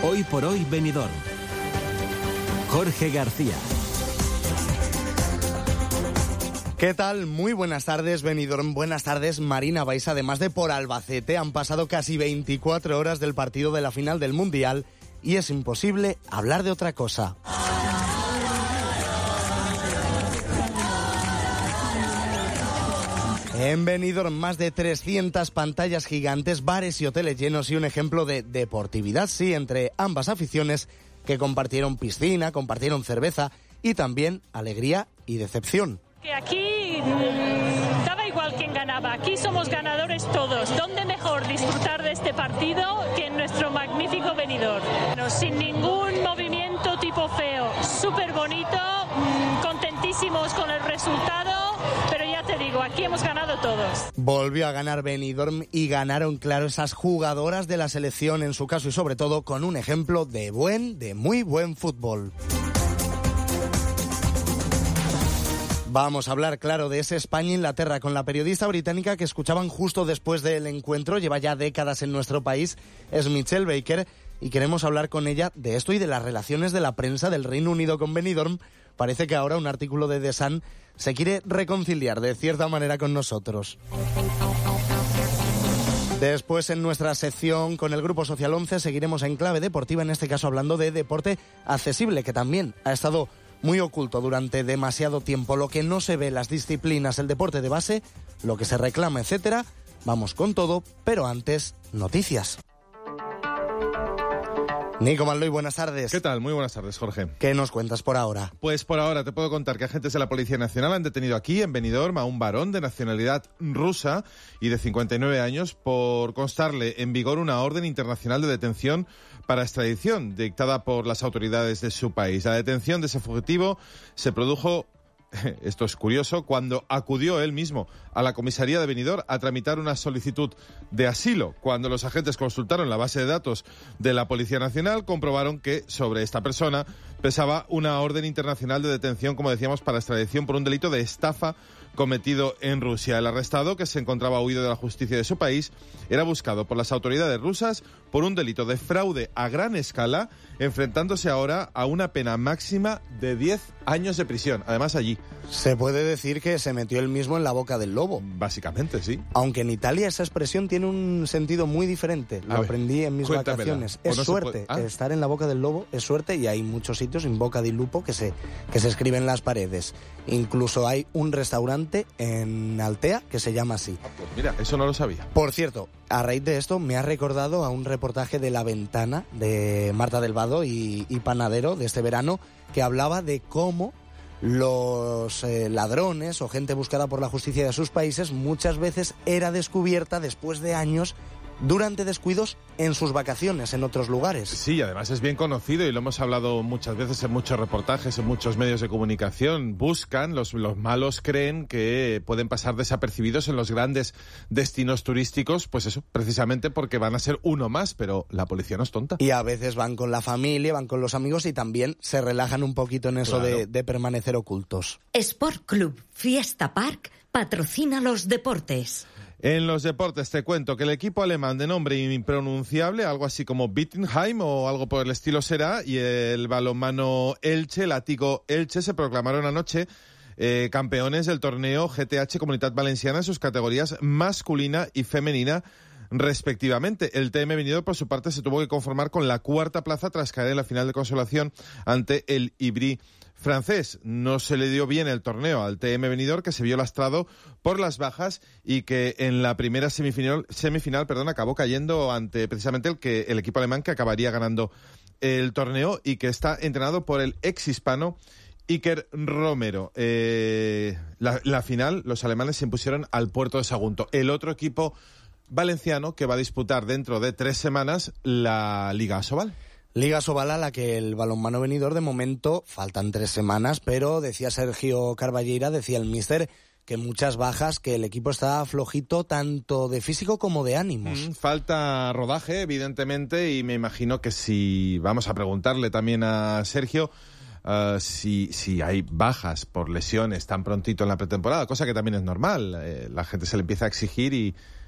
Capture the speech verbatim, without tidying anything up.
Hoy por hoy Benidorm. Jorge García. ¿Qué tal? Muy buenas tardes, Benidorm. Buenas tardes, Marina Baiza. Además de por Albacete, han pasado casi veinticuatro horas del partido de la final del Mundial y es imposible hablar de otra cosa. En Benidorm, más de trescientas pantallas gigantes, bares y hoteles llenos y un ejemplo de deportividad, sí, entre ambas aficiones que compartieron piscina, compartieron cerveza y también alegría y decepción. Que aquí mmm, daba igual quién ganaba, aquí somos ganadores todos. ¿Dónde mejor disfrutar de este partido que en nuestro magnífico Benidorm? No, sin ningún movimiento tipo feo, súper bonito, mmm, contentísimos con el resultado, pero ya te digo, aquí hemos ganado todos. Volvió a ganar Benidorm y ganaron, claro, esas jugadoras de la selección en su caso y sobre todo con un ejemplo de buen, de muy buen fútbol. Vamos a hablar, claro, de ese España-Inglaterra con la periodista británica que escuchaban justo después del encuentro. Lleva ya décadas en nuestro país, es Michelle Baker, y queremos hablar con ella de esto y de las relaciones de la prensa del Reino Unido con Benidorm. Parece que ahora un artículo de The Sun se quiere reconciliar de cierta manera con nosotros. Después, en nuestra sección con el Grupo Social once, seguiremos en clave deportiva, en este caso hablando de deporte accesible, que también ha estado muy oculto durante demasiado tiempo. Lo que no se ve, las disciplinas, el deporte de base, lo que se reclama, etcétera. Vamos con todo, pero antes, noticias. Nico Malloy, buenas tardes. ¿Qué tal? Muy buenas tardes, Jorge. ¿Qué nos cuentas por ahora? Pues por ahora te puedo contar que agentes de la Policía Nacional han detenido aquí, en Benidorm, a un varón de nacionalidad rusa y de cincuenta y nueve años por constarle en vigor una orden internacional de detención para extradición dictada por las autoridades de su país. La detención de ese fugitivo se produjo, esto es curioso, cuando acudió él mismo a la comisaría de Benidorm a tramitar una solicitud de asilo. Cuando los agentes consultaron la base de datos de la Policía Nacional, comprobaron que sobre esta persona pesaba una orden internacional de detención, como decíamos, para extradición por un delito de estafa cometido en Rusia. El arrestado, que se encontraba huido de la justicia de su país, era buscado por las autoridades rusas por un delito de fraude a gran escala, enfrentándose ahora a una pena máxima de diez años de prisión, además allí. Se puede decir que se metió él mismo en la boca del lobo. Básicamente, sí. Aunque en Italia esa expresión tiene un sentido muy diferente. Lo aprendí en mis cuéntamela. vacaciones. Es no suerte. Ah. Estar en la boca del lobo es suerte y hay muchos sitios en boca di lupo que se, que se escriben en las paredes. Incluso hay un restaurante en Altea que se llama así. Ah, pues mira, eso no lo sabía. Por cierto, a raíz de esto me ha recordado a un reportaje de La Ventana de Marta del Vado y, y Panadero de este verano que hablaba de cómo los eh, ladrones o gente buscada por la justicia de sus países muchas veces era descubierta después de años durante descuidos en sus vacaciones en otros lugares. Sí, además es bien conocido y lo hemos hablado muchas veces en muchos reportajes, en muchos medios de comunicación. Buscan, los, los malos creen que pueden pasar desapercibidos en los grandes destinos turísticos, pues eso, precisamente porque van a ser uno más, pero la policía no es tonta. Y a veces van con la familia, van con los amigos y también se relajan un poquito en eso, claro, de, de permanecer ocultos. Sport Club Fiesta Park patrocina los deportes. En los deportes te cuento que el equipo alemán de nombre impronunciable, algo así como Wittenheim o algo por el estilo será, y el balonmano Elche, Látigo Elche, se proclamaron anoche eh, campeones del torneo G T H Comunitat Valenciana en sus categorías masculina y femenina respectivamente. El T M Benidorm, por su parte, se tuvo que conformar con la cuarta plaza tras caer en la final de consolación ante el Ivry francés. No se le dio bien el torneo al T M Benidorm, que se vio lastrado por las bajas y que en la primera semifinal, semifinal perdón, acabó cayendo ante precisamente el, que, el equipo alemán que acabaría ganando el torneo y que está entrenado por el ex hispano Iker Romero. Eh, la, la final, los alemanes se impusieron al Puerto de Sagunto. El otro equipo valenciano que va a disputar dentro de tres semanas la Liga Asobal. Liga Asobal a la que el balonmano Benidorm de momento faltan tres semanas, pero decía Sergio Carballeira, decía el míster, que muchas bajas, que el equipo está flojito tanto de físico como de ánimos. Mm, falta rodaje, evidentemente, y me imagino que si vamos a preguntarle también a Sergio uh, si, si hay bajas por lesiones tan prontito en la pretemporada, cosa que también es normal. Eh, la gente se le empieza a exigir y